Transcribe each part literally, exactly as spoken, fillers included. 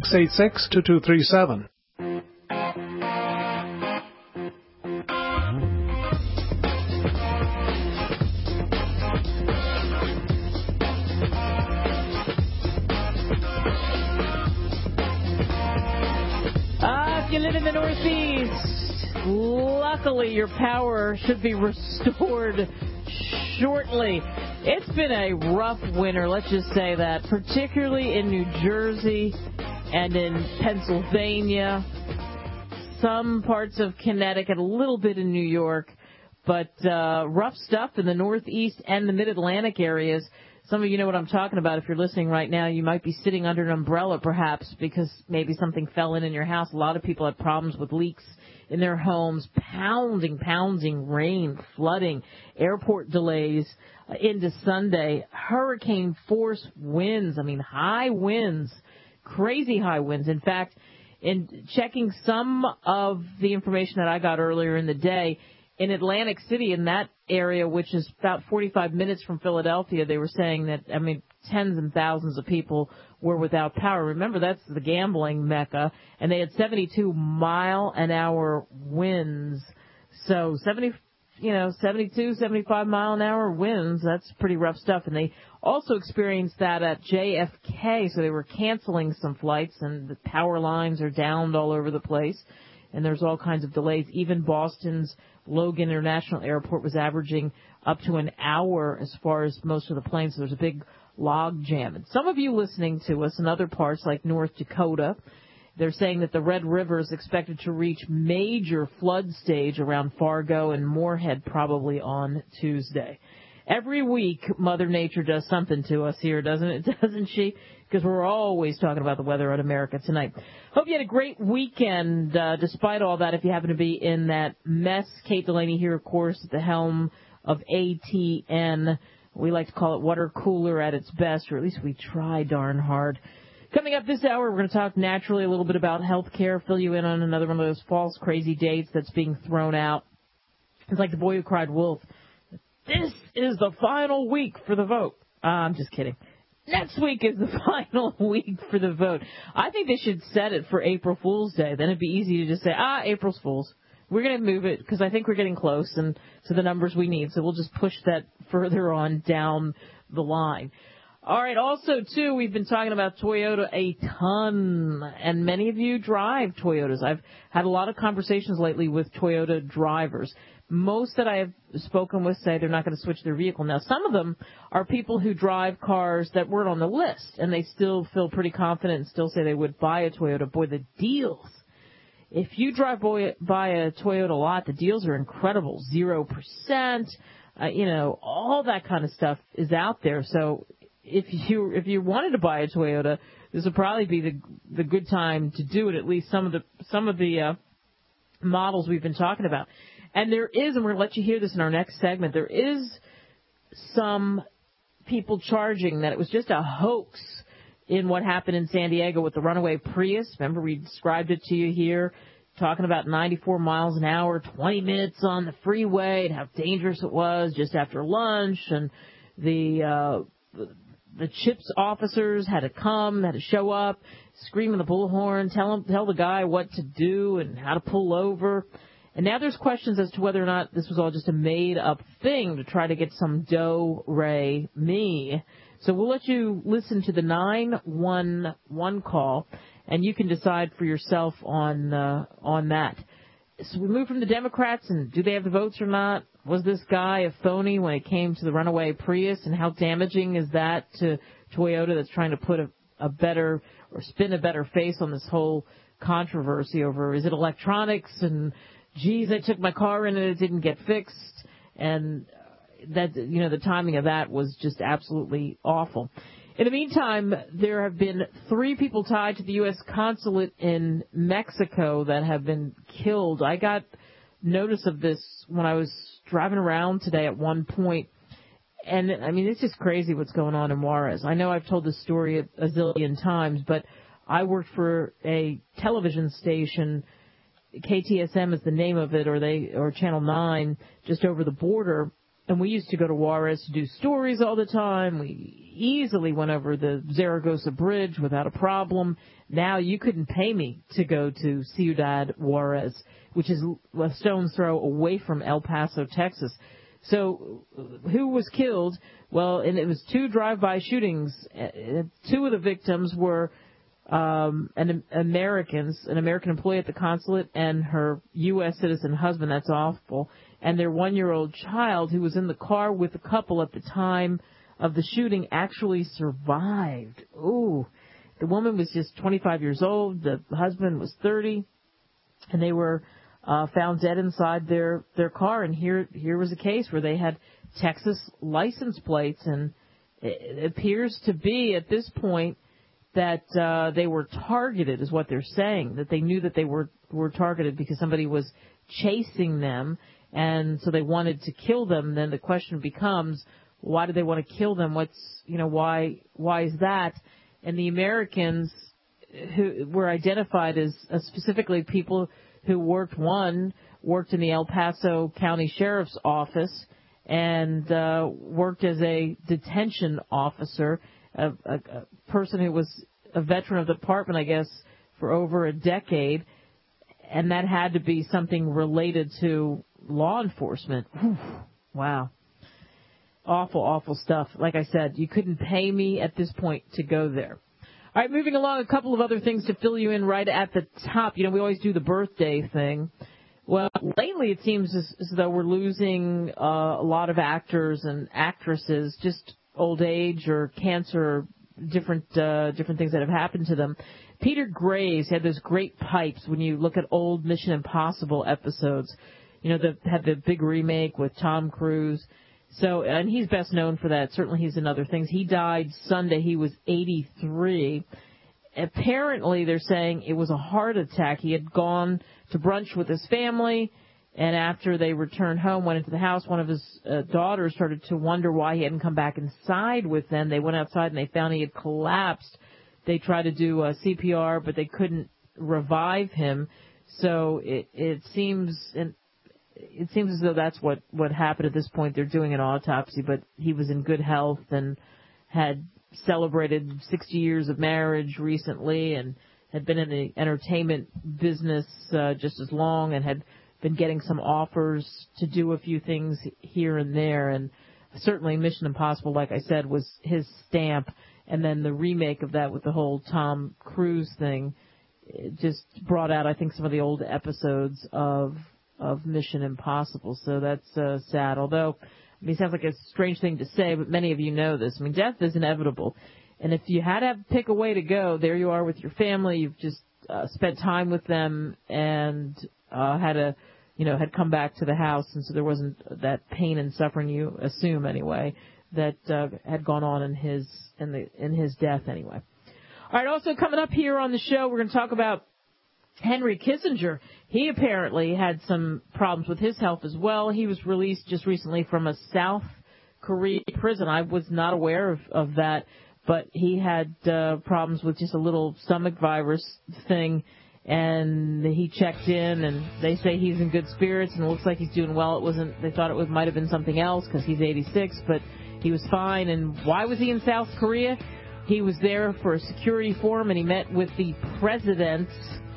six eight six, two two three seven. Uh, if you live in the Northeast, luckily your power should be restored shortly. It's been a rough winter, let's just say that, particularly in New Jersey and in Pennsylvania, some parts of Connecticut, a little bit in New York, but uh, rough stuff in the Northeast and the Mid-Atlantic areas. Some of you know what I'm talking about. If you're listening right now, you might be sitting under an umbrella perhaps because maybe something fell in in your house. A lot of people have problems with leaks in their homes, pounding, pounding rain, flooding, airport delays uh, into Sunday, hurricane force winds. I mean, high winds, crazy high winds. In fact, in checking some of the information that I got earlier in the day, in Atlantic City, in that area, which is about forty-five minutes from Philadelphia, they were saying that, I mean, tens and thousands of people were without power. Remember, that's the gambling mecca, and they had seventy-two mile an hour winds. So seventy, you know, seventy-two, seventy-five mile an hour winds, that's pretty rough stuff. And they also experienced that at J F K, so they were canceling some flights, and the power lines are downed all over the place, and there's all kinds of delays. Even Boston's Logan International Airport was averaging up to an hour as far as most of the planes. So there's a big log jam. And some of you listening to us in other parts like North Dakota, they're saying that the Red River is expected to reach major flood stage around Fargo and Moorhead probably on Tuesday. Every week, Mother Nature does something to us here, doesn't it? Doesn't she? Because we're always talking about the weather in America tonight. Hope you had a great weekend, uh, despite all that, if you happen to be in that mess. Kate Delaney here, of course, at the helm of A T N. We like to call it water cooler at its best, or at least we try darn hard. Coming up this hour, we're going to talk naturally a little bit about health care, fill you in on another one of those false crazy dates that's being thrown out. It's like the boy who cried wolf. This is the final week for the vote. Uh, I'm just kidding. Next week is the final week for the vote. I think they should set it for April Fool's Day. Then it'd be easy to just say, ah, April's Fool's. We're going to move it because I think we're getting close and to the numbers we need. So we'll just push that further on down the line. All right. Also, too, we've been talking about Toyota a ton, and many of you drive Toyotas. I've had a lot of conversations lately with Toyota drivers. Most that I have spoken with say they're not going to switch their vehicle. Now, some of them are people who drive cars that weren't on the list, and they still feel pretty confident and still say they would buy a Toyota. Boy, the deals. If you drive boy, by a Toyota a lot, the deals are incredible. Zero percent, uh, you know, all that kind of stuff is out there. So if you if you wanted to buy a Toyota, this would probably be the the good time to do it. At least some of the some of the uh, models we've been talking about. And there is, and we're going to let you hear this in our next segment, there is some people charging that it was just a hoax in what happened in San Diego with the runaway Prius. Remember, we described it to you here, talking about ninety-four miles an hour, twenty minutes on the freeway, and how dangerous it was just after lunch. And the uh, the CHIPS officers had to come, had to show up, screaming the bullhorn, tell him, tell the guy what to do and how to pull over. And now there's questions as to whether or not this was all just a made-up thing to try to get some do-re-mi. So we'll let you listen to the nine one one call, and you can decide for yourself on uh, on that. So we move from the Democrats, and do they have the votes or not? Was this guy a phony when it came to the runaway Prius, and how damaging is that to Toyota that's trying to put a, a better or spin a better face on this whole controversy over, is it electronics and geez, I took my car in and it didn't get fixed, and that, you know, the timing of that was just absolutely awful. In the meantime, there have been three people tied to the U S consulate in Mexico that have been killed. I got notice of this when I was driving around today at one point, and, I mean, it's just crazy what's going on in Juarez. I know I've told this story a, a zillion times, but I worked for a television station. K T S M is the name of it, or they or Channel nine, just over the border. And we used to go to Juarez to do stories all the time. We easily went over the Zaragoza Bridge without a problem. Now you couldn't pay me to go to Ciudad Juarez, which is a stone's throw away from El Paso, Texas. So who was killed? Well, and it was two drive-by shootings. Two of the victims were um, an Americans, an American employee at the consulate and her U S citizen husband. That's awful. And their one-year-old child, who was in the car with the couple at the time of the shooting, actually survived. Ooh. The woman was just twenty-five years old. The husband was thirty. And they were uh, found dead inside their, their car. And here here was a case where they had Texas license plates. And it appears to be at this point that uh, they were targeted, is what they're saying, that they knew that they were, were targeted because somebody was chasing them. And so they wanted to kill them. Then the question becomes, why do they want to kill them? What's, you know, why, why is that? And the Americans who were identified as uh, specifically people who worked, one worked in the El Paso County Sheriff's Office and uh, worked as a detention officer, a, a, a person who was a veteran of the department, I guess, for over a decade. And that had to be something related to law enforcement. Whew. Wow. Awful, awful stuff. Like I said, you couldn't pay me at this point to go there. All right, moving along, a couple of other things to fill you in right at the top. You know, we always do the birthday thing. Well, lately it seems as, as though we're losing uh, a lot of actors and actresses, just old age or cancer or different, uh, different things that have happened to them. Peter Graves had those great pipes when you look at old Mission Impossible episodes. You know, the, had the big remake with Tom Cruise. So, and he's best known for that. Certainly he's in other things. He died Sunday. He was eighty-three. Apparently, they're saying it was a heart attack. He had gone to brunch with his family, and after they returned home, went into the house, one of his uh, daughters started to wonder why he hadn't come back inside with them. They went outside, and they found he had collapsed. They tried to do uh, C P R, but they couldn't revive him. So it, it seems... And, It seems as though that's what, what happened at this point. They're doing an autopsy, but he was in good health and had celebrated sixty years of marriage recently and had been in the entertainment business uh, just as long and had been getting some offers to do a few things here and there. And certainly Mission Impossible, like I said, was his stamp. And then the remake of that with the whole Tom Cruise thing it just brought out, I think, some of the old episodes of of Mission Impossible. So that's uh, sad. Although, I mean, it sounds like a strange thing to say, but many of you know this. I mean, death is inevitable. And if you had to pick a way to go, there you are with your family. You've just uh, spent time with them and uh, had a, you know, had come back to the house. And so there wasn't that pain and suffering, you assume anyway, that uh, had gone on in his, in the, in his death anyway. All right. Also coming up here on the show, we're going to talk about Henry Kissinger. He apparently had some problems with his health as well. He was released just recently from a South Korea prison. I was not aware of, of that, but he had uh, problems with just a little stomach virus thing, and he checked in, and they say he's in good spirits, and it looks like he's doing well. It wasn't. They thought it was might have been something else because he's eighty-six, but he was fine. And why was he in South Korea? He was there for a security forum, and he met with the presidents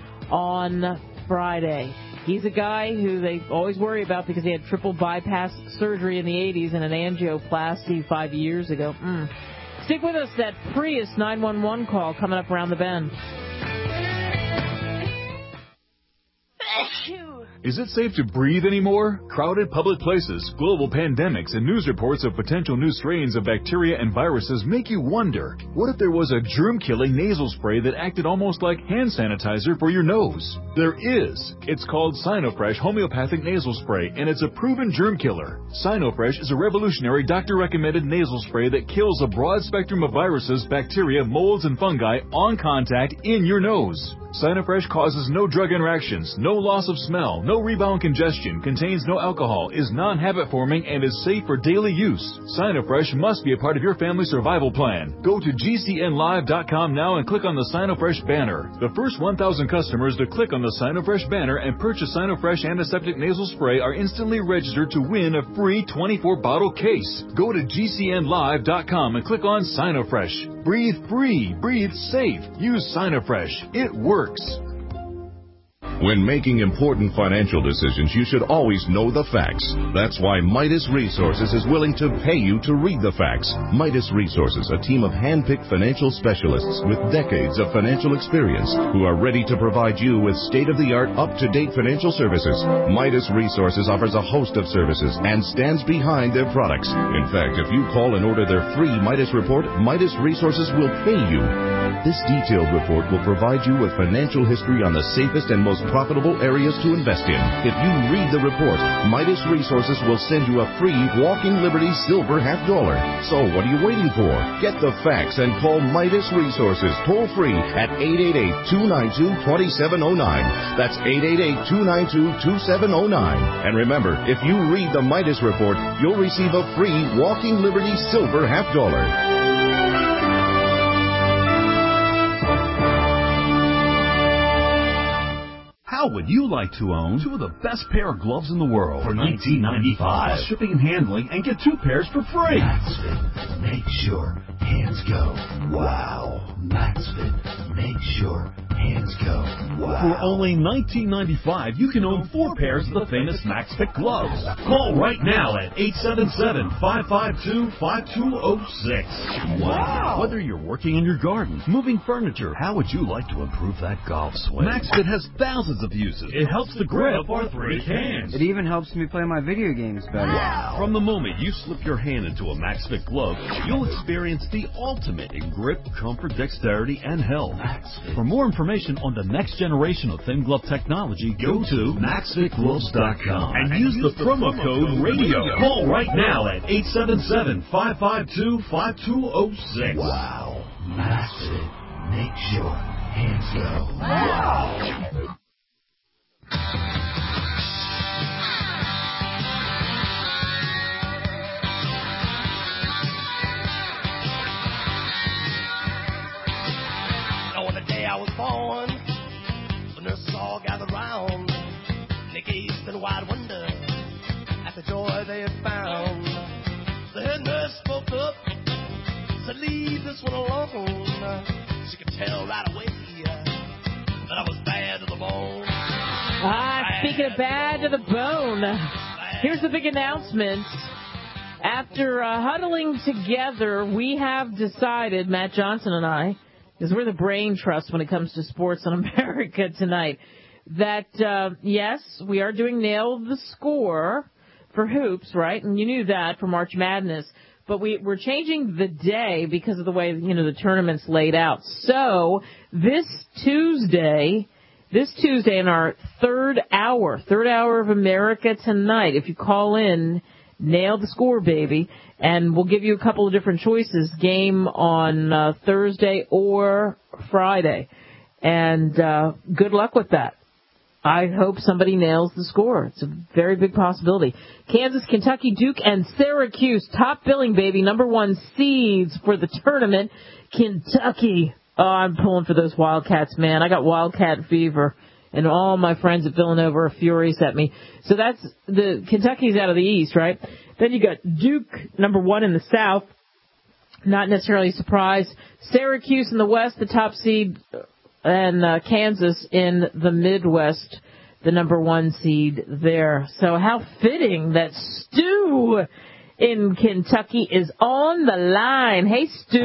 on Friday. He's a guy who they always worry about because he had triple bypass surgery in the eighties and an angioplasty five years ago. Mm. Stick with us. That Prius nine one one call coming up around the bend. Is it safe to breathe anymore? Crowded public places, global pandemics, and news reports of potential new strains of bacteria and viruses make you wonder, what if there was a germ-killing nasal spray that acted almost like hand sanitizer for your nose? There is. It's called Sinofresh Homeopathic Nasal Spray, and it's a proven germ killer. Sinofresh is a revolutionary doctor-recommended nasal spray that kills a broad spectrum of viruses, bacteria, molds, and fungi on contact in your nose. Sinofresh causes no drug interactions, no loss of smell, no rebound congestion, contains no alcohol, is non-habit forming, and is safe for daily use. Sinofresh must be a part of your family survival plan. Go to G C N live dot com now and click on the Sinofresh banner. The first one thousand customers to click on the Sinofresh banner and purchase Sinofresh Antiseptic Nasal Spray are instantly registered to win a free twenty-four bottle case. Go to G C N live dot com and click on Sinofresh. Breathe free. Breathe safe. Use Sinofresh. It works. When making important financial decisions, you should always know the facts. That's why Midas Resources is willing to pay you to read the facts. Midas Resources, a team of hand-picked financial specialists with decades of financial experience who are ready to provide you with state-of-the-art, up-to-date financial services. Midas Resources offers a host of services and stands behind their products. In fact, if you call and order their free Midas report, Midas Resources will pay you. This detailed report will provide you with financial history on the safest and most profitable areas to invest in. If you read the report, Midas Resources will send you a free Walking Liberty Silver half dollar. So what are you waiting for? Get the facts and call Midas Resources toll free at eight eight eight, two nine two, two seven zero nine. That's eight eight eight, two nine two, two seven zero nine. And remember, if you read the Midas report, you'll receive a free Walking Liberty Silver half dollar. How would you like to own two of the best pair of gloves in the world for nineteen ninety-five dollars? Shipping and handling, and get two pairs for free. MaxFit, make sure hands go. Wow. MaxFit, make sure hands go. Wow. For only nineteen ninety-five dollars, you can own four pairs of the famous MaxFit gloves. Call right now at eight seven seven, five five two, five two zero six. Wow. Whether you're working in your garden, moving furniture, how would you like to improve that golf swing? MaxFit has thousands of uses. It helps to grip arthritic hands. It even helps me play my video games better. Wow. From the moment you slip your hand into a MaxFit glove, you'll experience the ultimate in grip, comfort, dexterity, and health. For more information on the next generation of thin glove technology, go to Max Fit Gloves dot com and, and use, use the, the promo, promo code radio. radio. Call right now at eight seven seven, five five two, five two zero six. Wow. MaxFit. Make sure hands go. Wow. On the day I was born, the nurses all gathered round. They gazed in wide wonder at the joy they had found. The head nurse spoke up, said, "Leave this one alone." She could tell right away that I was bad to the bone. Ah, speaking of bad to the bone, here's the big announcement. After uh, huddling together, we have decided, Matt Johnson and I, because we're the brain trust when it comes to sports on America tonight, that, uh, yes, we are doing Nail the Score for hoops, right? And you knew that for March Madness. But we, we're changing the day because of the way, you know, the tournament's laid out. So this Tuesday, this Tuesday in our third hour, third hour of America Tonight, if you call in, Nail the Score, baby, and we'll give you a couple of different choices, game on uh, Thursday or Friday. And uh, good luck with that. I hope somebody nails the score. It's a very big possibility. Kansas, Kentucky, Duke, and Syracuse. Top billing, baby. Number one seeds for the tournament. Kentucky. Oh, I'm pulling for those Wildcats, man. I got Wildcat fever. And all my friends at Villanova are furious at me. So that's the Kentucky's out of the East, right? Then you got Duke, number one in the South. Not necessarily a surprise. Syracuse in the West, the top seed. And uh, Kansas in the Midwest, the number one seed there. So how fitting that Stu in Kentucky is on the line. Hey, Stu.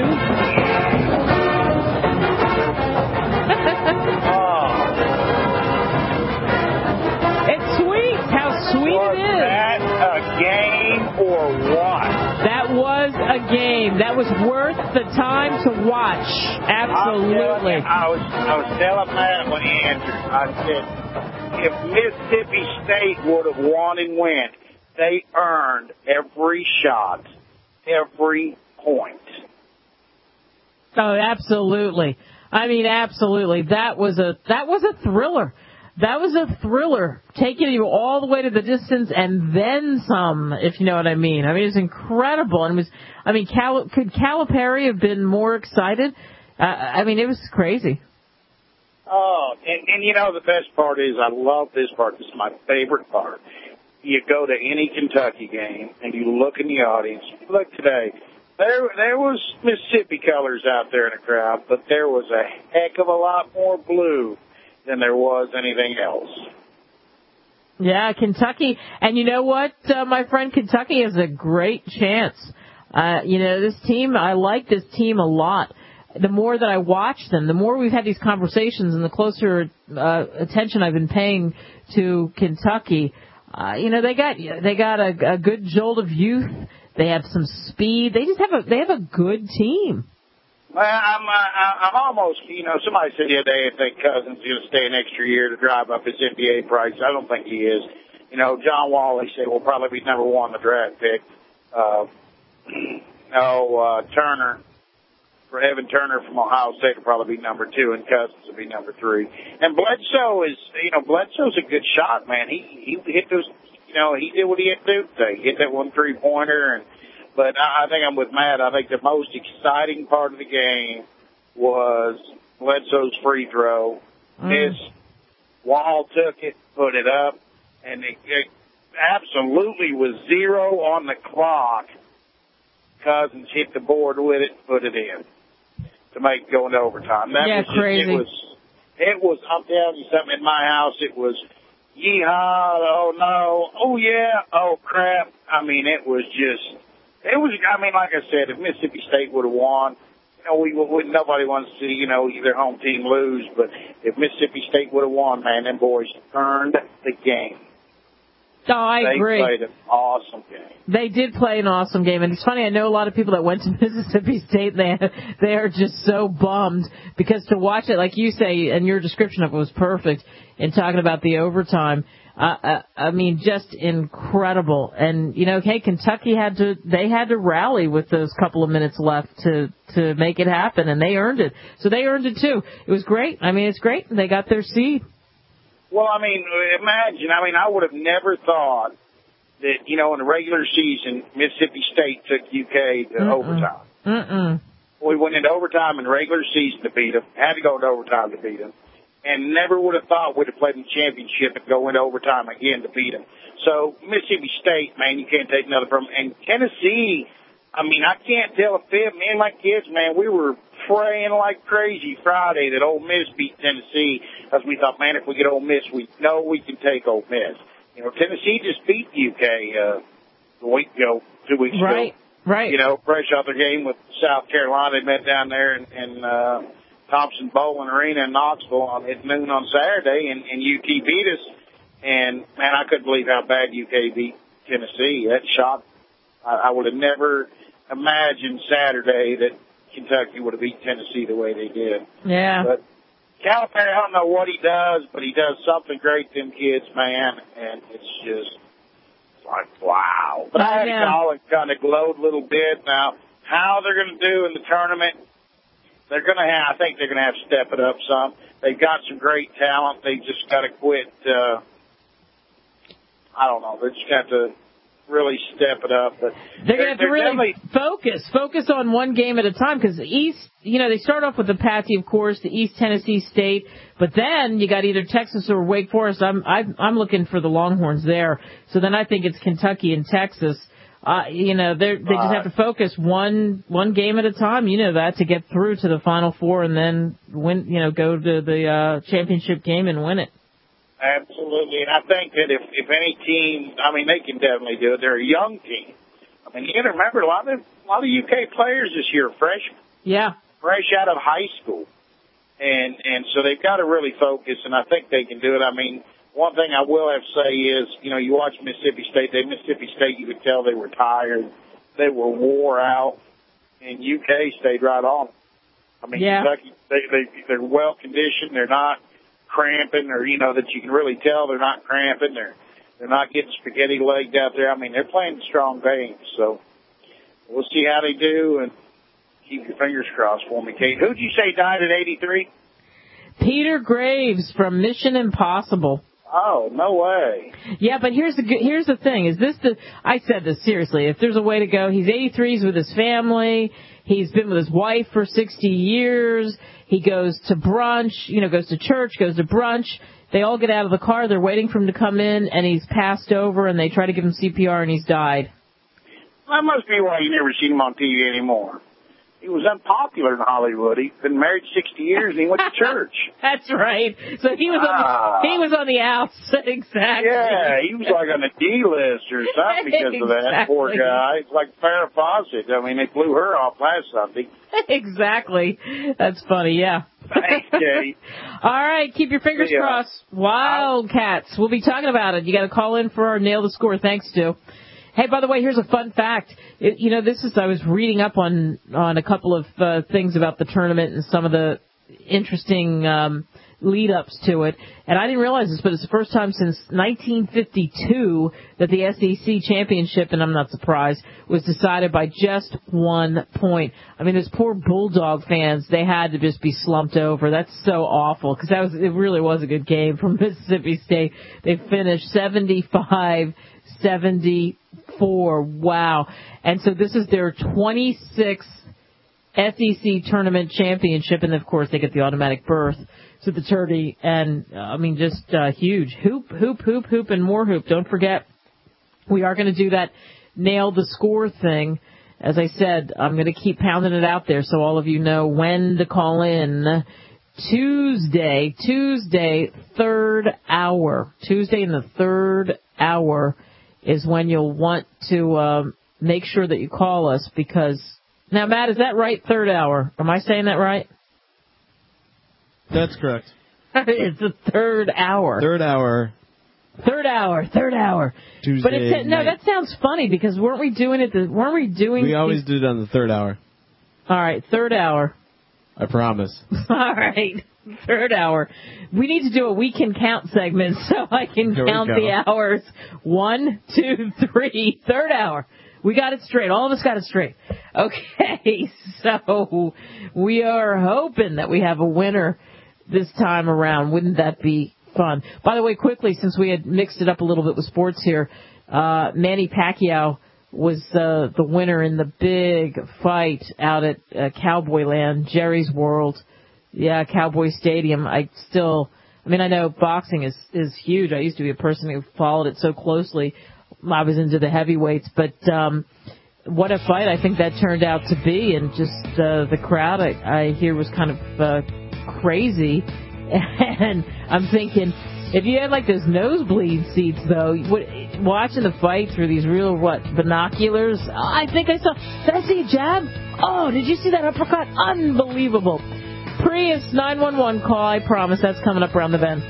It's sweet. How sweet was it is. That a game or what? That was a game. That was worth the time to watch. Absolutely. I was, I was telling Matt when he answered, I said, if Mississippi State would have won and went, they earned every shot, every point. Oh, absolutely. I mean, absolutely. That was a that was a thriller. That was a thriller, taking you all the way to the distance and then some, if you know what I mean. I mean, it was incredible. And it was, I mean, Cal, could Calipari have been more excited? Uh, I mean, it was crazy. Oh, and, and you know, the best part is, I love this part. This is my favorite part. You go to any Kentucky game and you look in the audience. Look today. There, there was Mississippi colors out there in the crowd, but there was a heck of a lot more blue than there was anything else. Yeah, Kentucky. And you know what, uh, my friend, Kentucky has a great chance. Uh, you know, this team, I like this team a lot. The more that I watch them, the more we've had these conversations and the closer uh, attention I've been paying to Kentucky, uh, you know, they got they got a, a good jolt of youth. They have some speed. They just have a they have a good team. Well, I'm uh, I'm almost, you know, somebody said the other day if they Cousins is going to stay an extra year to drive up his N B A price. I don't think he is. You know, John Wall, he said, will probably be number one in the draft pick. Uh, no, uh, Turner. For Evan Turner from Ohio State will probably be number two, and Cousins will be number three. And Bledsoe is, you know, Bledsoe's a good shot, man. He he hit those, you know, he did what he had to do today. He hit that one three pointer, and but I, I think I'm with Matt. I think the most exciting part of the game was Bledsoe's free throw. His mm. Wall took it, put it up, and it, it absolutely was zero on the clock. Cousins hit the board with it, put it in to make go into overtime. That yeah, was just, crazy. It was, it was, I'm telling you something, in my house, it was, yeehaw, oh no, oh yeah, oh crap. I mean, it was just, it was, I mean, like I said, if Mississippi State would have won, you know, we, we nobody wants to see, you know, their home team lose, but if Mississippi State would have won, man, them boys earned the game. Oh, I they agree. They played an awesome game. They did play an awesome game, and it's funny. I know a lot of people that went to Mississippi State. They they are just so bummed because to watch it, like you say, and your description of it was perfect in talking about the overtime. Uh, uh, I mean, just incredible. And you know, hey, Kentucky had to they had to rally with those couple of minutes left to to make it happen, and they earned it. So they earned it too. It was great. I mean, it's great. They got their seed. Well, I mean, imagine, I mean, I would have never thought that, you know, in the regular season, Mississippi State took U K to Mm-mm. overtime. Mm-mm. We went into overtime in regular season to beat them, had to go into overtime to beat them, and never would have thought we'd have played in the championship and go into overtime again to beat them. So, Mississippi State, man, you can't take another from them. And Tennessee, I mean, I can't tell a fib. Me and my kids, man, we were praying like crazy Friday that Ole Miss beat Tennessee because we thought, man, if we get Ole Miss, we know we can take Ole Miss. You know, Tennessee just beat U K uh, a week ago, two weeks right, ago. Right, right. You know, fresh out their game with South Carolina. They met down there in, in uh, Thompson Bowling Arena in Knoxville on, at noon on Saturday, and, and U T beat us. And, man, I couldn't believe how bad U K beat Tennessee. That shocked. I, I would have never imagined Saturday that Kentucky would have beat Tennessee the way they did. Yeah. But Calipari, I don't know what he does, but he does something great to them kids, man, and it's just like, wow. But I had to call and kind of gloat a little bit. Now, how they're going to do in the tournament, they're going to have, I think they're going to have to step it up some. They've got some great talent. They just got to quit, uh, I don't know, they just got to really step it up. But they're, they're going to have to really focus, focus on one game at a time because the East, you know, they start off with the Patsy, of course, the East Tennessee State, but then you got either Texas or Wake Forest. I'm I'm, I'm looking for the Longhorns there. So then I think it's Kentucky and Texas. Uh, you know, they they just have to focus one one game at a time. You know that to get through to the Final Four and then win. You know, go to the uh, championship game and win it. Absolutely, and I think that if, if any team, I mean, they can definitely do it. They're a young team. I mean, you got to remember, a lot of a lot of U K players this year are freshmen. Yeah. Fresh out of high school. And and so they've got to really focus, and I think they can do it. I mean, one thing I will have to say is, you know, you watch Mississippi State. They Mississippi State, you could tell they were tired. They were wore out. And U K stayed right on. I mean, yeah. Kentucky, they, they, they're well-conditioned. They're not cramping, or, you know, that you can really tell they're not cramping. They're they're not getting spaghetti-legged out there. I mean, they're playing strong games. So we'll see how they do. And Keep your fingers crossed for me, Kate. Who'd you say died at eighty-three? Peter Graves from Mission Impossible. Oh, no way. Yeah, but here's the here's the thing. Is this the? I said this seriously. If there's a way to go, he's eighty-three. He's with his family. He's been with his wife for sixty years. He goes to brunch. You know, goes to church. Goes to brunch. They all get out of the car. They're waiting for him to come in, and he's passed over. And they try to give him C P R, and he's died. That must be why you never seen him on T V anymore. He was unpopular in Hollywood. He'd been married sixty years, and he went to church. That's right. So he was ah. on the, he was on the outs. Exactly. Yeah, he was like on the D list or something because exactly. of that. Poor guy. It's like Farrah Fawcett. I mean, they blew her off last Sunday. Exactly. That's funny, yeah. Thanks, Kate. All right, keep your fingers yeah. crossed. Wildcats. We'll be talking about it. You got to call in for our Nail the Score. Thanks, Stu. Hey, by the way, here's a fun fact. It, you know, this is I was reading up on on a couple of uh, things about the tournament and some of the interesting um, lead-ups to it, and I didn't realize this, but it's the first time since nineteen fifty-two that the S E C championship, and I'm not surprised, was decided by just one point. I mean, those poor Bulldog fans, they had to just be slumped over. That's so awful, because that was it really was a good game from Mississippi State. They finished seventy-five seventy-four. Wow. And so this is their twenty-sixth S E C tournament championship, and of course they get the automatic berth to the tourney, and uh, I mean just uh, huge. Hoop, hoop, hoop, hoop, and more hoop. Don't forget, we are going to do that Nail the Score thing. As I said, I'm going to keep pounding it out there so all of you know when to call in. Tuesday, Tuesday, third hour. Tuesday in the third hour is when you'll want to um, make sure that you call us because... Now, Matt, is that right, third hour? Am I saying that right? That's correct. It's the third hour. Third hour. Third hour, third hour. Tuesday But it's, no, night. that sounds funny because weren't we doing it? The, weren't we doing? We always do it on the third hour. All right, third hour. I promise. All right, third hour. We need to do a we can count segment so I can Here we count go. the hours. One, two, three. Third hour. We got it straight. All of us got it straight. Okay, so we are hoping that we have a winner this time around. Wouldn't that be fun? By the way, quickly, since we had mixed it up a little bit with sports here, uh, Manny Pacquiao was uh, the winner in the big fight out at uh, Cowboy Land, Jerry's World. Yeah, Cowboy Stadium. I still, I mean, I know boxing is, is huge. I used to be a person who followed it so closely. I was into the heavyweights, but um, what a fight I think that turned out to be. And just uh, the crowd I, I hear was kind of uh, crazy. And I'm thinking, if you had like those nosebleed seats, though, what, watching the fight through these real, what, binoculars, I think I saw, did I see a jab? Oh, did you see that uppercut? Unbelievable. Prius nine one one call, I promise. That's coming up around the bend.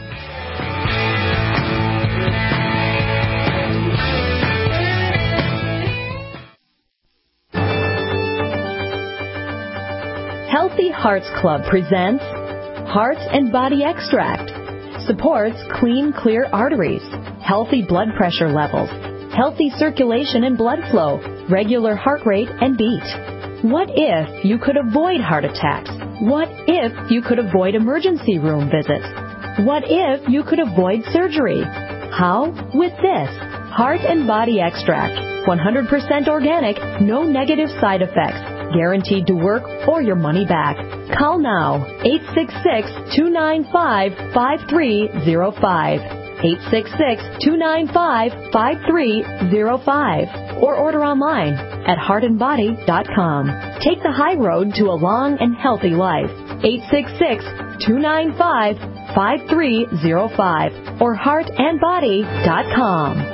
Healthy Hearts Club presents Heart and Body Extract. Supports clean, clear arteries, healthy blood pressure levels, healthy circulation and blood flow, regular heart rate and beat. What if you could avoid heart attacks? What if you could avoid emergency room visits? What if you could avoid surgery? How? With this Heart and Body Extract. one hundred percent organic, no negative side effects. Guaranteed to work or your money back. Call now, eight six six, two nine five, five three zero five. eight six six, two nine five, five three zero five. Or order online at heart and body dot com. Take the high road to a long and healthy life. eight six six, two nine five, five three zero five or heart and body dot com.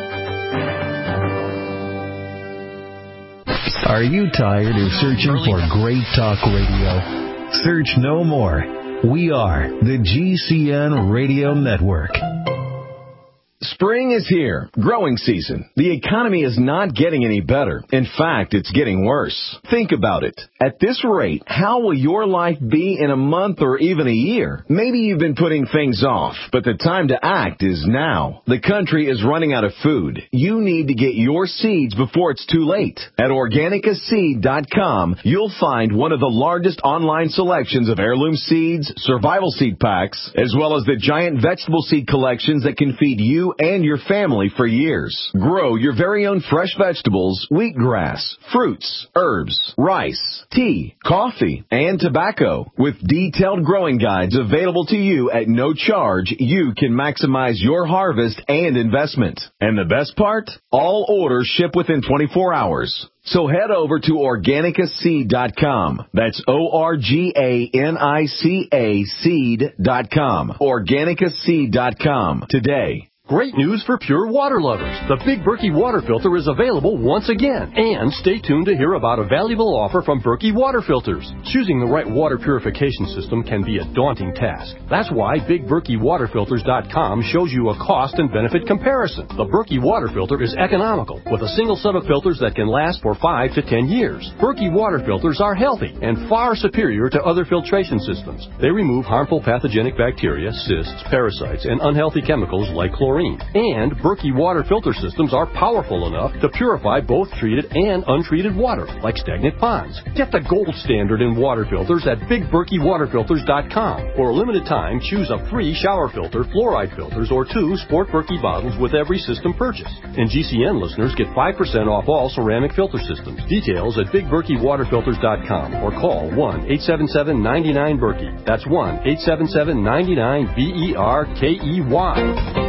Are you tired of searching for great talk radio? Search no more. We are the G C N Radio Network. Spring is here. Growing season. The economy is not getting any better. In fact, it's getting worse. Think about it. At this rate, how will your life be in a month or even a year? Maybe you've been putting things off, but the time to act is now. The country is running out of food. You need to get your seeds before it's too late. At Organica Seed dot com, you'll find one of the largest online selections of heirloom seeds, survival seed packs, as well as the giant vegetable seed collections that can feed you and your family for years. Grow your very own fresh vegetables, wheatgrass, fruits, herbs, rice, tea, coffee, and tobacco. With detailed growing guides available to you at no charge, you can maximize your harvest and investment. And the best part? All orders ship within twenty-four hours. So head over to Organica Seed dot com. That's O R G A N I C A seed dot com. Organica Seed dot com today. Great news for pure water lovers. The Big Berkey water filter is available once again. And stay tuned to hear about a valuable offer from Berkey Water Filters. Choosing the right water purification system can be a daunting task. That's why Big Berkey Water Filters dot com shows you a cost and benefit comparison. The Berkey water filter is economical, with a single set of filters that can last for five to ten years. Berkey water filters are healthy and far superior to other filtration systems. They remove harmful pathogenic bacteria, cysts, parasites, and unhealthy chemicals like chlorine. And Berkey water filter systems are powerful enough to purify both treated and untreated water, like stagnant ponds. Get the gold standard in water filters at Big Berkey Water Filters dot com. For a limited time, choose a free shower filter, fluoride filters, or two Sport Berkey bottles with every system purchase. And G C N listeners get five percent off all ceramic filter systems. Details at Big Berkey Water Filters dot com or call one eight seven seven, nine nine, Berkey. That's one eight seven seven, nine nine, B E R K E Y.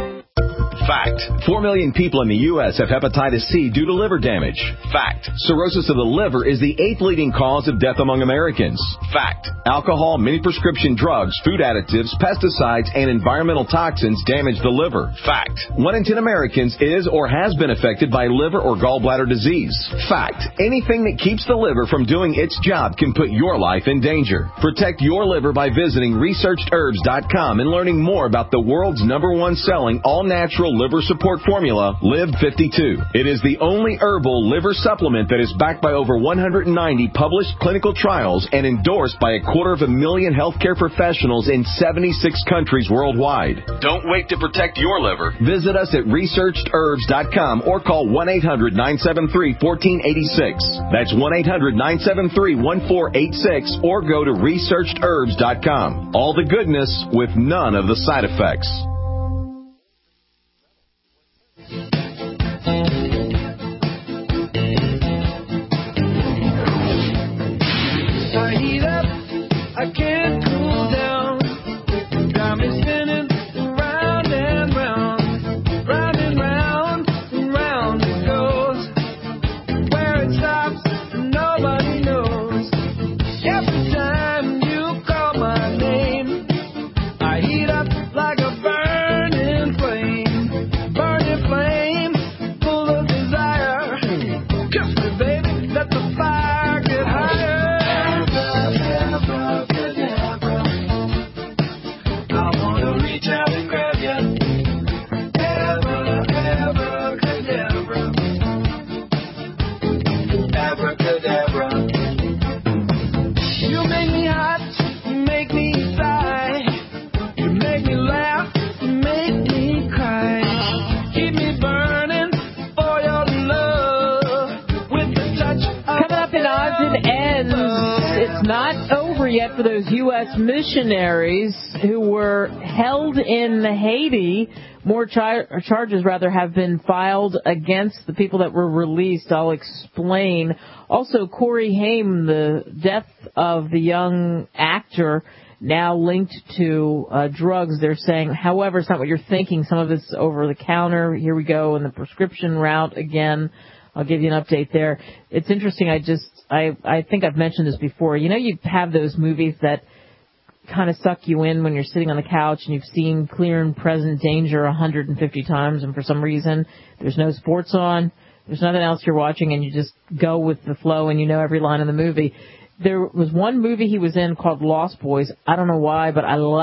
Fact. Four million people in the U S have hepatitis C due to liver damage. Fact. Cirrhosis of the liver is the eighth leading cause of death among Americans. Fact. Alcohol, many prescription drugs, food additives, pesticides, and environmental toxins damage the liver. Fact. One in ten Americans is or has been affected by liver or gallbladder disease. Fact. Anything that keeps the liver from doing its job can put your life in danger. Protect your liver by visiting researched herbs dot com and learning more about the world's number one selling all-natural liver support formula, Live fifty-two. It is the only herbal liver supplement that is backed by over one hundred ninety published clinical trials and endorsed by a quarter of a million healthcare professionals in seventy-six countries worldwide. Don't wait to protect your liver. Visit us at researched herbs dot com or call one eight hundred, nine seven three, one four eight six. That's one eight hundred, nine seven three, one four eight six or go to researched herbs dot com. All the goodness with none of the side effects. I heat up, I can't cool down. Got me spinning round and round, round and round, and round it goes. Where it stops, nobody knows. Every time you call my name, I heat up like a burning flame, burning flame, full of desire. Kiss me, baby, let the fire get higher. Not over yet for those U S missionaries who were held in Haiti. More char- charges, rather, have been filed against the people that were released. I'll explain. Also, Corey Haim, the death of the young actor, now linked to uh, drugs, they're saying. However, it's not what you're thinking. Some of it's over the counter. Here we go in the prescription route again. I'll give you an update there. It's interesting. I just, I, I think I've mentioned this before. You know, you have those movies that kind of suck you in when you're sitting on the couch and you've seen Clear and Present Danger one hundred fifty times, and for some reason there's no sports on, there's nothing else you're watching, and you just go with the flow and you know every line of the movie. There was one movie he was in called Lost Boys. I don't know why, but I like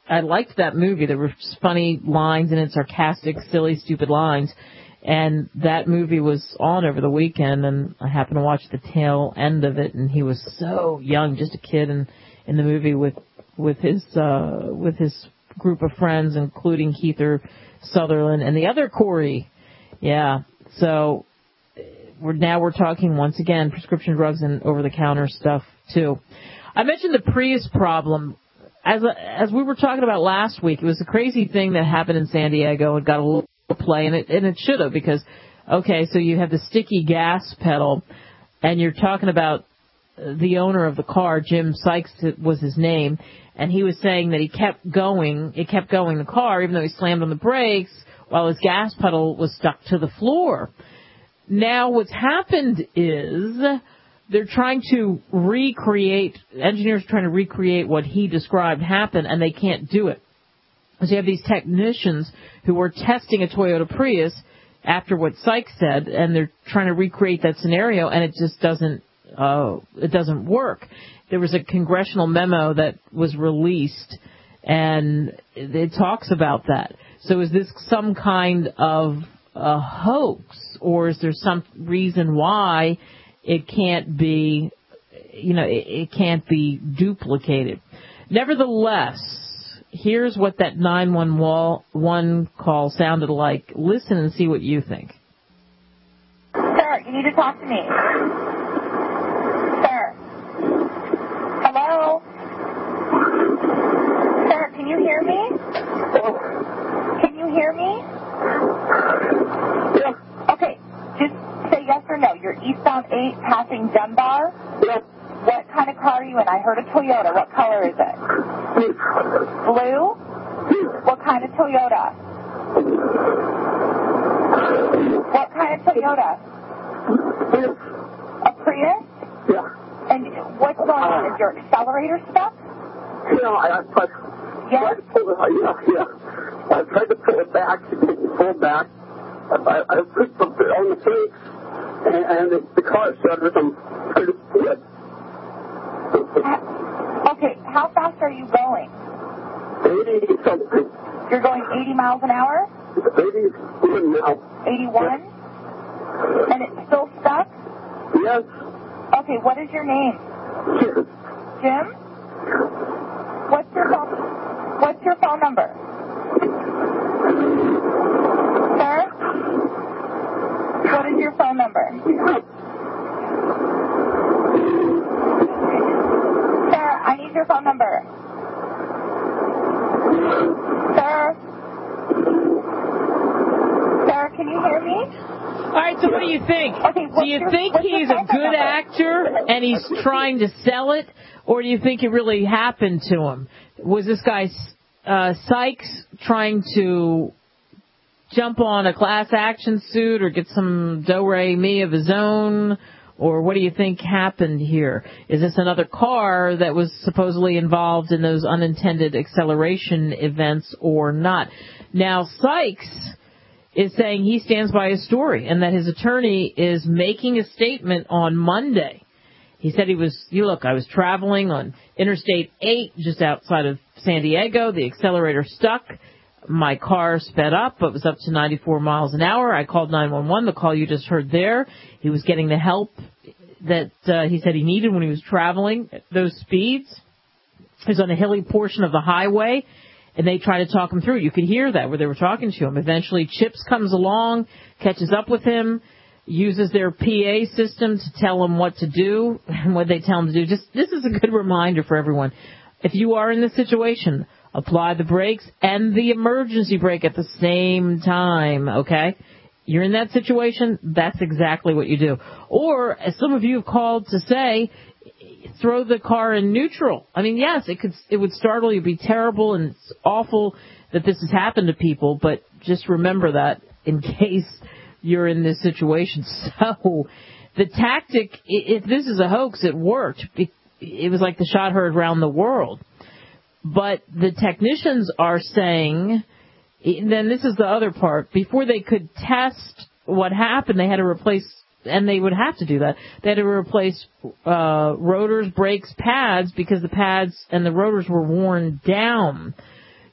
I liked that movie. There were funny lines in it, sarcastic, silly, stupid lines. And that movie was on over the weekend, and I happened to watch the tail end of it, and he was so young, just a kid in, in the movie with with his uh, with his group of friends, including Kiefer Sutherland and the other Corey. Yeah, so we're now we're talking once again prescription drugs and over-the-counter stuff too. I mentioned the Prius problem. As a, as we were talking about last week, it was a crazy thing that happened in San Diego and got a little play, and it, and it should have, because, okay, so you have the sticky gas pedal, and you're talking about the owner of the car, Jim Sykes was his name, and he was saying that he kept going, it kept going, the car, even though he slammed on the brakes, while his gas pedal was stuck to the floor. Now what's happened is they're trying to recreate, engineers are trying to recreate what he described happened, and they can't do it. So you have these technicians who were testing a Toyota Prius after what Sykes said, and they're trying to recreate that scenario, and it just doesn't, uh, it doesn't work. There was a congressional memo that was released, and it talks about that. So is this some kind of a hoax, or is there some reason why it can't be, you know, it, it can't be duplicated? Nevertheless, here's what that nine one one call sounded like. Listen and see what you think. Sir, you need to talk to me. Sir. Hello? Sir, can you hear me? Can you hear me? Yeah. Okay, just say yes or no. You're eastbound eight passing Dunbar? Yeah. What kind of car are you in? I heard a Toyota. What color is it? Blue? What kind of Toyota? What kind of Toyota? A Prius? Yeah. And what's going on? Is your accelerator stuck? Yeah, I, I tried, yes? tried to pull it out. Yeah, yeah. I tried to pull it back, pull it back. I, I put the on the brakes, and, and the, the car started some pretty good. Okay, how fast are you going? eighty something. You're going eighty miles an hour? eighty-one now. eighty-one? Yeah. And it's still stuck? Yes. Okay, what is your name? Jim. Jim? What's your phone, what's your phone number? Sir? What is your phone number? Sir, I need your phone number. Sir? Sir, can you hear me? All right, so what do you think? Okay, do you your, think he's a good actor and he's trying to sell it, or do you think it really happened to him? Was this guy uh, Sykes trying to jump on a class action suit or get some do-re-mi of his own? Or what do you think happened here? Is this another car that was supposedly involved in those unintended acceleration events or not? Now, Sykes is saying he stands by his story and that his attorney is making a statement on Monday. He said he was, you look, I was traveling on Interstate eight just outside of San Diego. The accelerator stuck. My car sped up. It was up to ninety-four miles an hour. I called nine one one, the call you just heard there. He was getting the help that uh, he said he needed when he was traveling at those speeds. He was on a hilly portion of the highway, and they tried to talk him through. You could hear that where they were talking to him. Eventually, Chips comes along, catches up with him, uses their P A system to tell him what to do and what they tell him to do. Just this is a good reminder for everyone. If you are in this situation, apply the brakes and the emergency brake at the same time, okay? You're in that situation, that's exactly what you do. Or, as some of you have called to say, throw the car in neutral. I mean, yes, it could, it would startle you, be terrible, and it's awful that this has happened to people, but just remember that in case you're in this situation. So, the tactic, if this is a hoax, it worked. It was like the shot heard around the world. But the technicians are saying, then this is the other part, before they could test what happened, they had to replace, and they would have to do that, they had to replace uh, rotors, brakes, pads, because the pads and the rotors were worn down.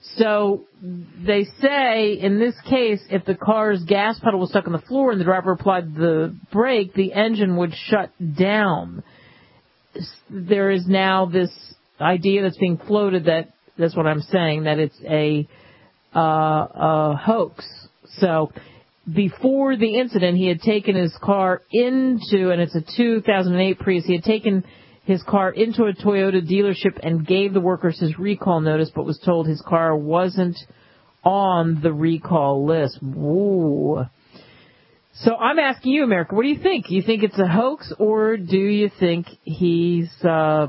So they say, in this case, if the car's gas pedal was stuck on the floor and the driver applied the brake, the engine would shut down. There is now this idea that's being floated that, that's what I'm saying, that it's a, uh, a hoax. So before the incident, he had taken his car into, and it's a two thousand eight Prius, he had taken his car into a Toyota dealership and gave the workers his recall notice, but was told his car wasn't on the recall list. Ooh. So I'm asking you, America, what do you think? You think it's a hoax, or do you think he's uh,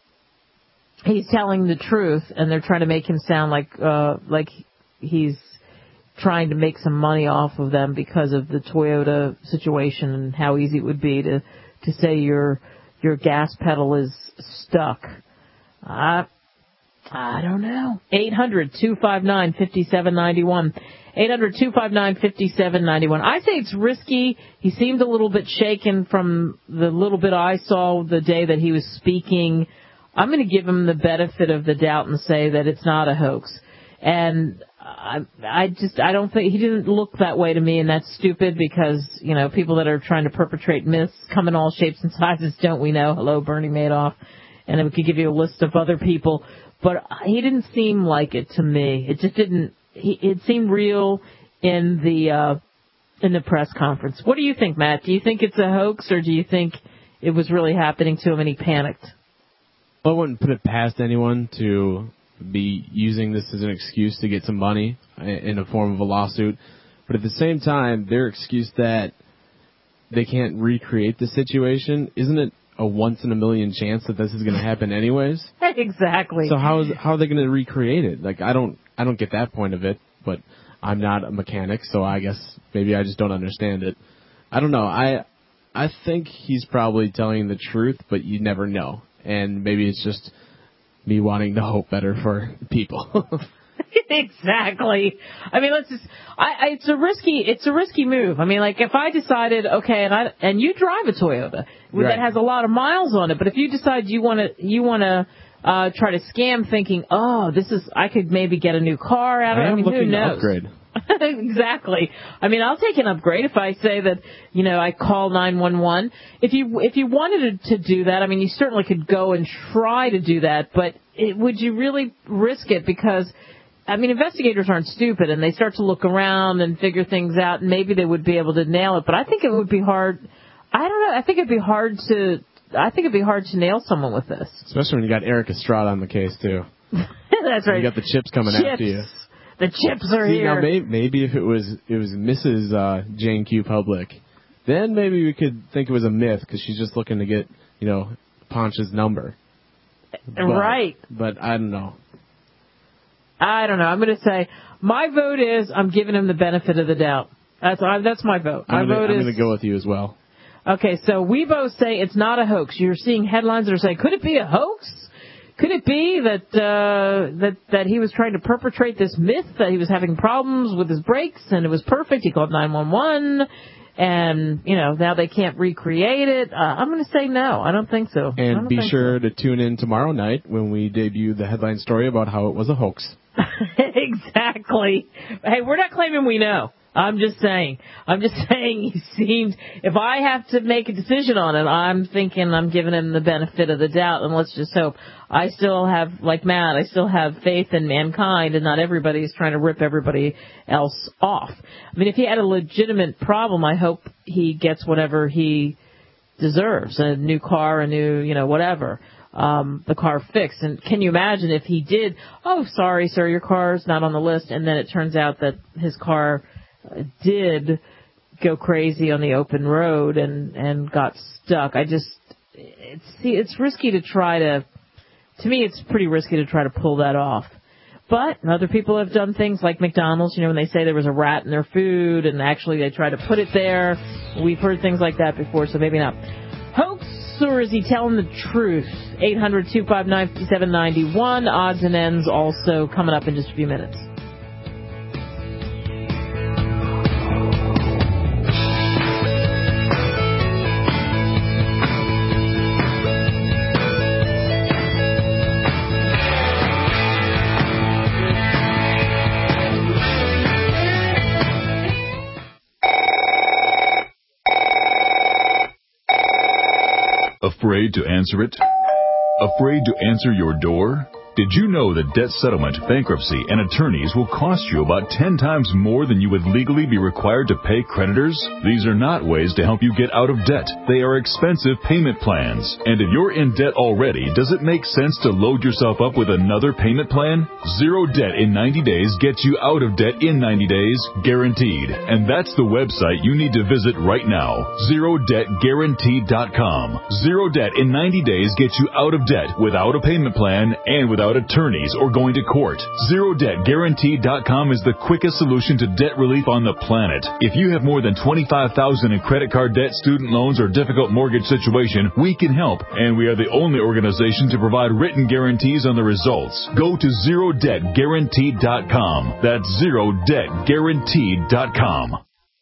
he's telling the truth, and they're trying to make him sound like uh, like he's trying to make some money off of them because of the Toyota situation and how easy it would be to to say you're your gas pedal is stuck? Uh, I don't know. eight hundred two five nine five seven nine one. eight hundred two five nine five seven nine one. I say it's risky. He seemed a little bit shaken from the little bit I saw the day that he was speaking. I'm going to give him the benefit of the doubt and say that it's not a hoax. And I, I just, I don't think, he didn't look that way to me, and that's stupid because, you know, people that are trying to perpetrate myths come in all shapes and sizes, don't we know? Hello, Bernie Madoff. And we could give you a list of other people. But he didn't seem like it to me. It just didn't, he, it seemed real in the, uh, in the press conference. What do you think, Matt? Do you think it's a hoax, or do you think it was really happening to him and he panicked? Well, I wouldn't put it past anyone to be using this as an excuse to get some money in a form of a lawsuit. But at the same time, their excuse that they can't recreate the situation, isn't it a once in a million chance that this is going to happen anyways? Exactly. So how is how are they going to recreate it? Like, I don't I don't get that point of it, but I'm not a mechanic, so I guess maybe I just don't understand it. I don't know. I I think he's probably telling the truth, but you never know. And maybe it's just me wanting to hope better for people. Exactly. I mean, let's just. I, I, it's a risky. It's a risky move. I mean, like if I decided, okay, and I and you drive a Toyota Right. that has a lot of miles on it, but if you decide you want to, you want to uh, try to scam, thinking, oh, this is, I could maybe get a new car out of it. I am I mean, looking who knows? to upgrade. Exactly. I mean, I'll take an upgrade if I say that, you know, I call nine one one. If you if you wanted to do that, I mean, you certainly could go and try to do that, but it, would you really risk it? Because, I mean, investigators aren't stupid, and they start to look around and figure things out, and maybe they would be able to nail it. But I think it would be hard. I don't know. I think it'd be hard to. I think it'd be hard to nail someone with this. Especially when you got Eric Estrada on the case too. That's right. You got the chips coming chips. after you. The chips are See, here. now maybe, maybe if it was it was Missus Uh, Jane Q. Public, then maybe we could think it was a myth because she's just looking to get, you know, Ponch's number. But, right. But I don't know. I don't know. I'm going to say my vote is I'm giving him the benefit of the doubt. That's that's my vote. My I'm gonna, vote I'm is. going to go with you as well. Okay, so we both say it's not a hoax. You're seeing headlines that are saying, could it be a hoax? Could it be that uh, that that he was trying to perpetrate this myth that he was having problems with his brakes and it was perfect? He called nine one one, and you know now they can't recreate it. Uh, I'm going to say no. I don't think so. And be sure so. to tune in tomorrow night when we debut the headline story about how it was a hoax. Exactly. Hey, we're not claiming we know. I'm just saying. I'm just saying he seemed, if I have to make a decision on it, I'm thinking I'm giving him the benefit of the doubt, and let's just hope. I still have, like Matt, I still have faith in mankind, and not everybody is trying to rip everybody else off. I mean, if he had a legitimate problem, I hope he gets whatever he deserves, a new car, a new, you know, whatever. Um, the car fixed. And can you imagine if he did, oh, sorry, sir, your car's not on the list, and then it turns out that his car did go crazy on the open road and, and got stuck. I just, it's, see, it's risky to try to, to me, it's pretty risky to try to pull that off. But other people have done things like McDonald's, you know, when they say there was a rat in their food and actually they try to put it there. We've heard things like that before, so maybe not. Hoax, or is he telling the truth? eight hundred two five nine five seven nine one. Odds and ends also coming up in just a few minutes. Afraid to answer it? Afraid to answer your door? Did you know that debt settlement, bankruptcy, and attorneys will cost you about ten times more than you would legally be required to pay creditors? These are not ways to help you get out of debt. They are expensive payment plans. And if you're in debt already, does it make sense to load yourself up with another payment plan? Zero Debt in ninety days gets you out of debt in ninety days, guaranteed. And that's the website you need to visit right now, zero debt guaranteed dot com. Zero Debt in ninety days gets you out of debt without a payment plan and without attorneys or going to court. Zero Debt Guaranteed dot com is the quickest solution to debt relief on the planet. If you have more than twenty-five thousand dollars in credit card debt, student loans, or difficult mortgage situation, we can help, and we are the only organization to provide written guarantees on the results. Go to Zero Debt Guaranteed dot com. That's Zero Debt Guaranteed dot com.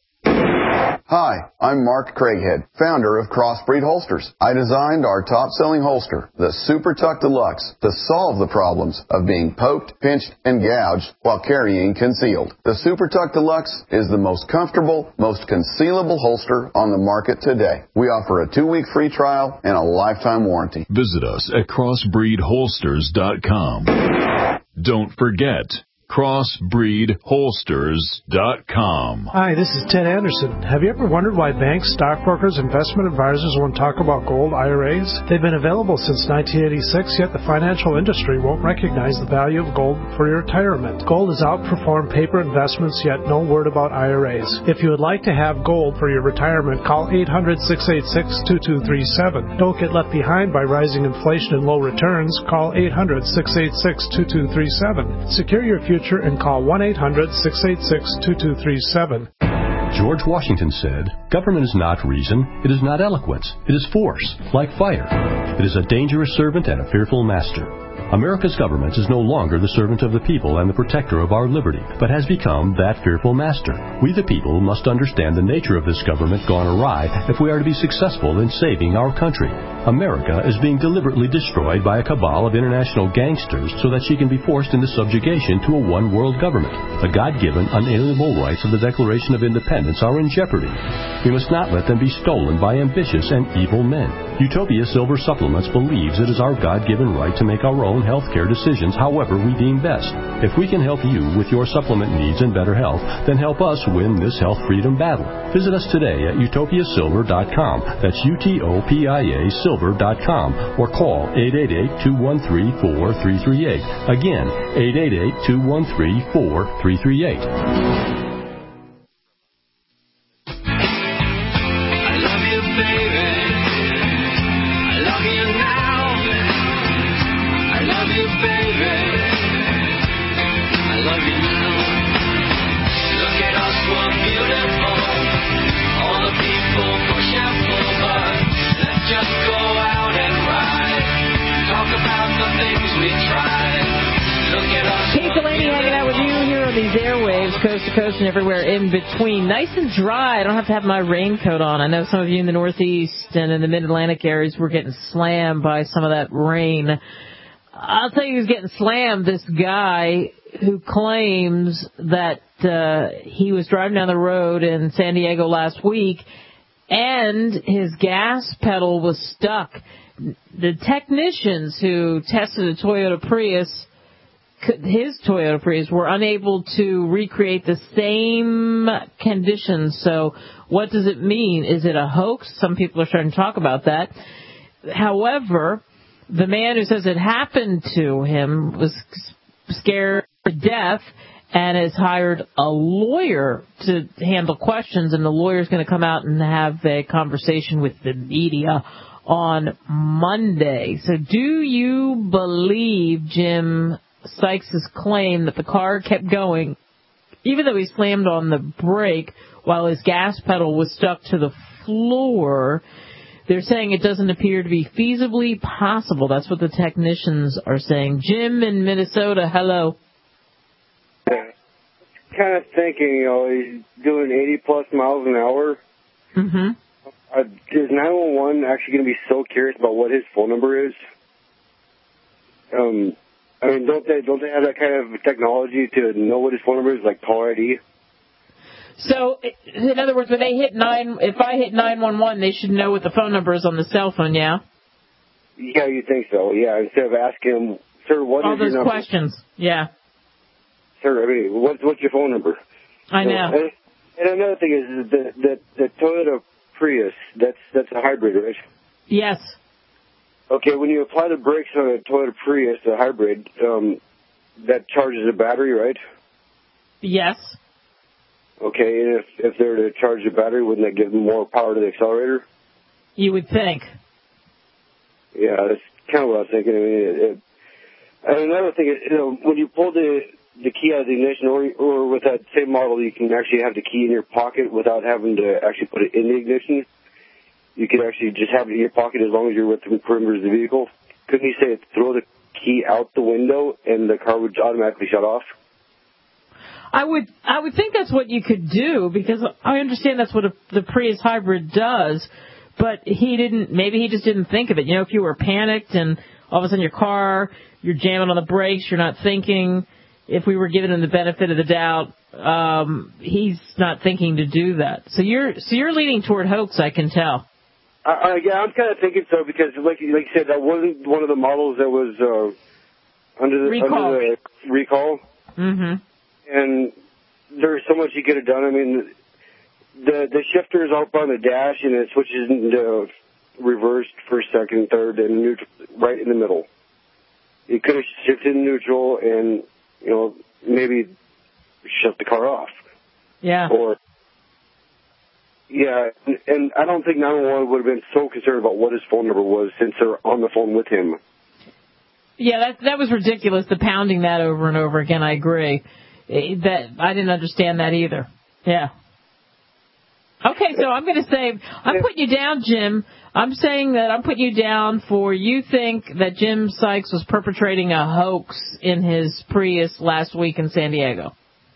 Hi, I'm Mark Craighead, founder of Crossbreed Holsters. I designed our top-selling holster, the Super Tuck Deluxe, to solve the problems of being poked, pinched, and gouged while carrying concealed. The Super Tuck Deluxe is the most comfortable, most concealable holster on the market today. We offer a two-week free trial and a lifetime warranty. Visit us at crossbreed holsters dot com. Don't forget, crossbreed holsters dot com. Hi, this is Ted Anderson. Have you ever wondered why banks, stockbrokers, investment advisors won't talk about gold I R As? They've been available since nineteen eighty-six, yet the financial industry won't recognize the value of gold for your retirement. Gold has outperformed paper investments, yet no word about I R As. If you would like to have gold for your retirement, call eight hundred, six eight six, two two three seven. Don't get left behind by rising inflation and low returns. Call eight hundred, six eight six, two two three seven. Secure your future and call one eight hundred, six eight six, two two three seven. George Washington said, "Government is not reason, it is not eloquence, it is force, like fire. It is a dangerous servant and a fearful master." America's government is no longer the servant of the people and the protector of our liberty, but has become that fearful master. We the people must understand the nature of this government gone awry if we are to be successful in saving our country. America is being deliberately destroyed by a cabal of international gangsters so that she can be forced into subjugation to a one-world government. The God-given, unalienable rights of the Declaration of Independence are in jeopardy. We must not let them be stolen by ambitious and evil men. Utopia Silver Supplements believes it is our God-given right to make our own healthcare decisions however we deem best. If we can help you with your supplement needs and better health, then help us win this health freedom battle. Visit us today at utopia silver dot com. That's U T O P I A silver dot com, or call eight eight eight, two one three, four three three eight. Again, eight eight eight, two one three, four three three eight. Coast to coast and everywhere in between. Nice and dry. I don't have to have my raincoat on. I know some of you in the Northeast and in the Mid-Atlantic areas were getting slammed by some of that rain. I'll tell you who's getting slammed, this guy who claims that uh, he was driving down the road in San Diego last week and his gas pedal was stuck. The technicians who tested a Toyota Prius his Toyota Prius were unable to recreate the same conditions. So what does it mean? Is it a hoax? Some people are starting to talk about that. However, the man who says it happened to him was scared to death and has hired a lawyer to handle questions, and the lawyer's going to come out and have a conversation with the media on Monday. So do you believe Jim Sykes' claim that the car kept going, even though he slammed on the brake while his gas pedal was stuck to the floor? They're saying it doesn't appear to be feasibly possible. That's what the technicians are saying. Jim in Minnesota, hello. Kind of thinking, you know, he's doing eighty plus miles an hour. Mm-hmm. Uh, is nine one one actually going to be so curious about what his phone number is? Um... I mean, don't they don't they have that kind of technology to know what his phone number is, like caller I D? So, in other words, when they hit nine, if I hit nine one one, they should know what the phone number is on the cell phone, yeah? Yeah, you think so? Yeah. Instead of asking him, sir, what All is your those number? questions. Yeah. Sir, I mean, what's what's your phone number? I So, know. and, and another thing is that the, the Toyota Prius, that's that's a hybrid, right? Yes. Okay, when you apply the brakes on a Toyota Prius, a hybrid, um, that charges a battery, right? Yes. Okay, and if if they were to charge the battery, wouldn't that give them more power to the accelerator? You would think. Yeah, that's kind of what I was thinking. I mean, it, it, and another thing is, you know, when you pull the the key out of the ignition, or or with that same model, you can actually have the key in your pocket without having to actually put it in the ignition. You could actually just have it in your pocket as long as you're within the perimeter of the vehicle. Couldn't you say throw the key out the window and the car would automatically shut off? I would I would think that's what you could do, because I understand that's what a, the Prius hybrid does, but he didn't, maybe he just didn't think of it. You know, if you were panicked and all of a sudden your car, you're jamming on the brakes, you're not thinking, if we were giving him the benefit of the doubt, um, he's not thinking to do that. So you're so you're leaning toward hoax, I can tell. I, I, yeah, I'm kind of thinking so, because like, like you said, that wasn't one of the models that was uh, under the recall. under the recall. Mm-hmm. And there's so much you could have done. I mean, the the shifter is up on the dash, and it switches into reversed, first, second, third, and neutral, right in the middle. You could have shifted in neutral and, you know, maybe shut the car off. Yeah. Or, yeah, and, and I don't think nine one one would have been so concerned about what his phone number was, since they're on the phone with him. Yeah, that that was ridiculous, the pounding that over and over again. I agree. That I didn't understand that either. Yeah. Okay, so I'm going to say, I'm putting you down, Jim. I'm saying that I'm putting you down for, you think that Jim Sykes was perpetrating a hoax in his Prius last week in San Diego.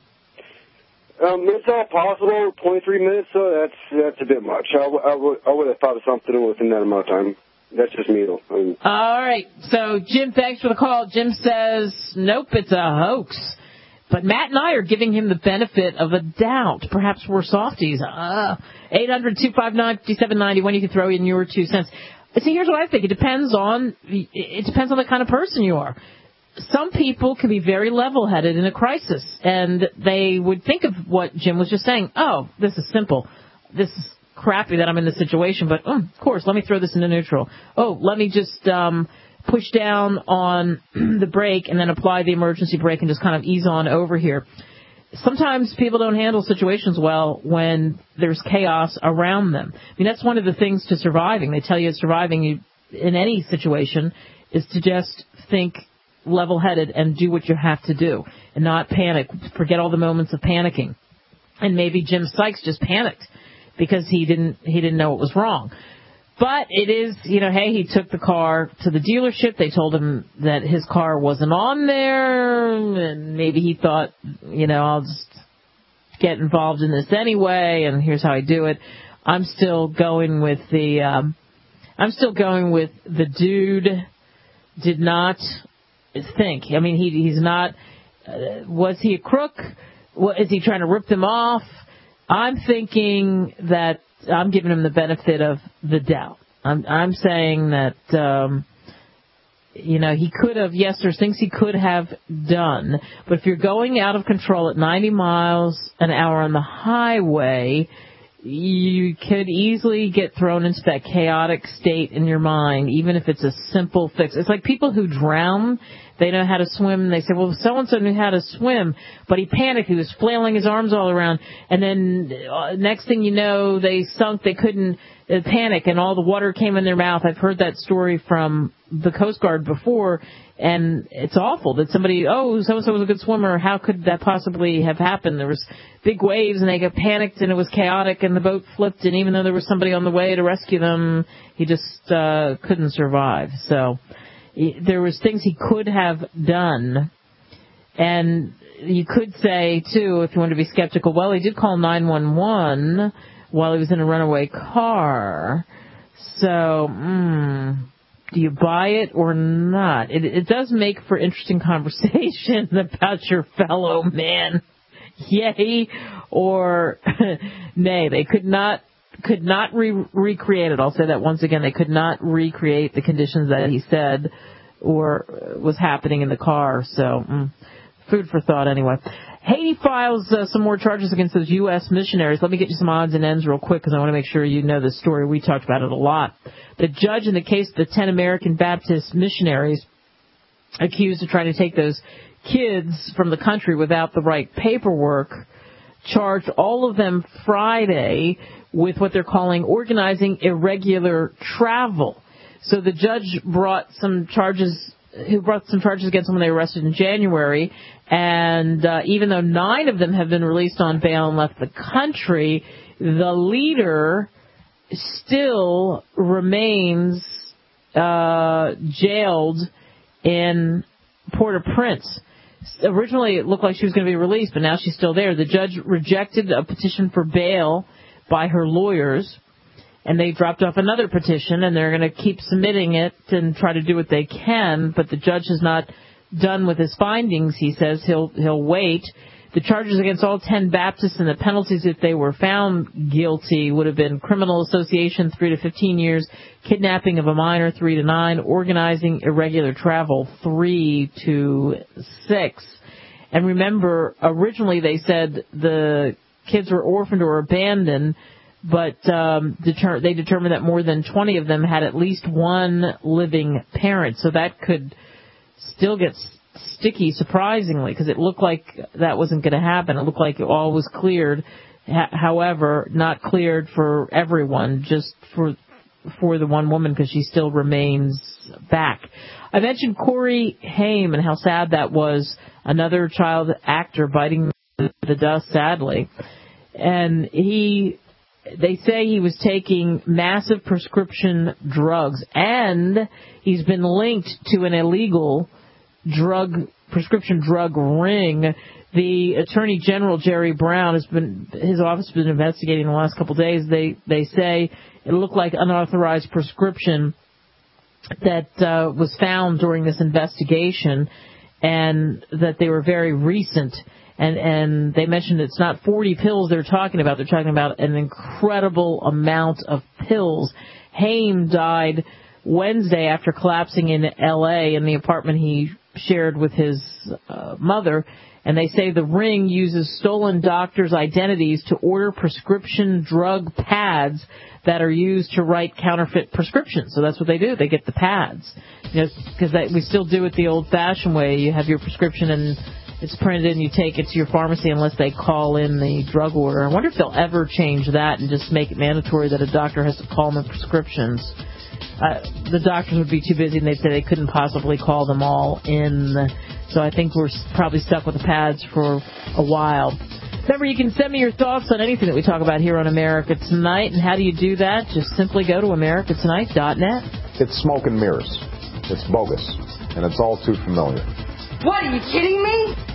Um, it's all possible. twenty-three minutes, so that's that's a bit much. I, w- I, w- I would have thought of something within that amount of time. That's just me, though. I mean, all right. So, Jim, thanks for the call. Jim says, nope, it's a hoax. But Matt and I are giving him the benefit of a doubt. Perhaps we're softies. Uh, eight hundred two five nine five seven nine one. You can throw in your two cents. See, here's what I think. It depends on it depends on the kind of person you are. Some people can be very level-headed in a crisis, and they would think of what Jim was just saying. Oh, this is simple. This is crappy that I'm in this situation, but oh, of course, let me throw this into neutral. Oh, let me just um, push down on the brake and then apply the emergency brake and just kind of ease on over here. Sometimes people don't handle situations well when there's chaos around them. I mean, that's one of the things to surviving. They tell you surviving you in any situation is to just think level-headed and do what you have to do and not panic. Forget all the moments of panicking. And maybe Jim Sykes just panicked because he didn't he didn't know what was wrong. But it is, you know, hey, he took the car to the dealership. They told him that his car wasn't on there, and maybe he thought, you know, I'll just get involved in this anyway, and here's how I do it. I'm still going with the, um, I'm still going with the dude did not think. I mean, he he's not. Uh, was he a crook? What, is he trying to rip them off? I'm thinking that I'm giving him the benefit of the doubt. I'm, I'm saying that, um, you know, he could have, yes, there's things he could have done. But if you're going out of control at ninety miles an hour on the highway, you could easily get thrown into that chaotic state in your mind, even if it's a simple fix. It's like people who drown. They know how to swim, and they say, well, so-and-so knew how to swim, but he panicked. He was flailing his arms all around, and then uh, next thing you know, they sunk. They couldn't uh, panic, and all the water came in their mouth. I've heard that story from the Coast Guard before, and it's awful that somebody, oh, so-and-so was a good swimmer. How could that possibly have happened? There was big waves, and they got panicked, and it was chaotic, and the boat flipped, and even though there was somebody on the way to rescue them, he just uh, couldn't survive. So there was things he could have done, and you could say, too, if you want to be skeptical, well, he did call nine one one while he was in a runaway car. So, mm, do you buy it or not? It, it does make for interesting conversation about your fellow man. Yay or nay. They could not could not re- recreate it. I'll say that once again. They could not recreate the conditions that he said or was happening in the car. So, mm, food for thought anyway. Haiti files uh, some more charges against those U S missionaries. Let me get you some odds and ends real quick because I want to make sure you know this story. We talked about it a lot. The judge in the case of the ten American Baptist missionaries accused of trying to take those kids from the country without the right paperwork charged all of them Friday with what they're calling organizing irregular travel. So the judge brought some charges, who brought some charges against them when they were arrested in January, and uh, even though nine of them have been released on bail and left the country, the leader still remains uh, jailed in Port-au-Prince. Originally, it looked like she was going to be released, but now she's still there. The judge rejected a petition for bail by her lawyers, and they dropped off another petition, and they're going to keep submitting it and try to do what they can, but the judge is not done with his findings. He says he'll he'll wait. The charges against all ten Baptists and the penalties if they were found guilty would have been criminal association, three to fifteen years, kidnapping of a minor, three to nine, organizing irregular travel, three to six. And remember, originally they said the kids were orphaned or abandoned, but um, deter- they determined that more than twenty of them had at least one living parent. So that could still get sticky, surprisingly, because it looked like that wasn't going to happen. It looked like it all was cleared. H- however, not cleared for everyone, just for for the one woman, because she still remains back. I mentioned Corey Haim and how sad that was. Another child actor biting the dust, sadly. And he, they say he was taking massive prescription drugs, and he's been linked to an illegal drug prescription drug ring. The Attorney General Jerry Brown has been his office has been investigating the last couple of days. They they say it looked like unauthorized prescription that uh, was found during this investigation, and that they were very recent. And and they mentioned it's not forty pills they're talking about. They're talking about an incredible amount of pills. Haim died Wednesday after collapsing in L A in the apartment he shared with his uh, mother, and they say the ring uses stolen doctors' identities to order prescription drug pads that are used to write counterfeit prescriptions. So that's what they do. They get the pads, you know, because we still do it the old-fashioned way. You have your prescription and it's printed and you take it to your pharmacy unless they call in the drug order. I wonder if they'll ever change that and just make it mandatory that a doctor has to call them prescriptions. Uh, the doctors would be too busy, and they'd say they couldn't possibly call them all in. So I think we're probably stuck with the pads for a while. Remember, you can send me your thoughts on anything that we talk about here on America Tonight. And how do you do that? Just simply go to america tonight dot net. It's smoke and mirrors. It's bogus. And it's all too familiar. What, are you kidding me?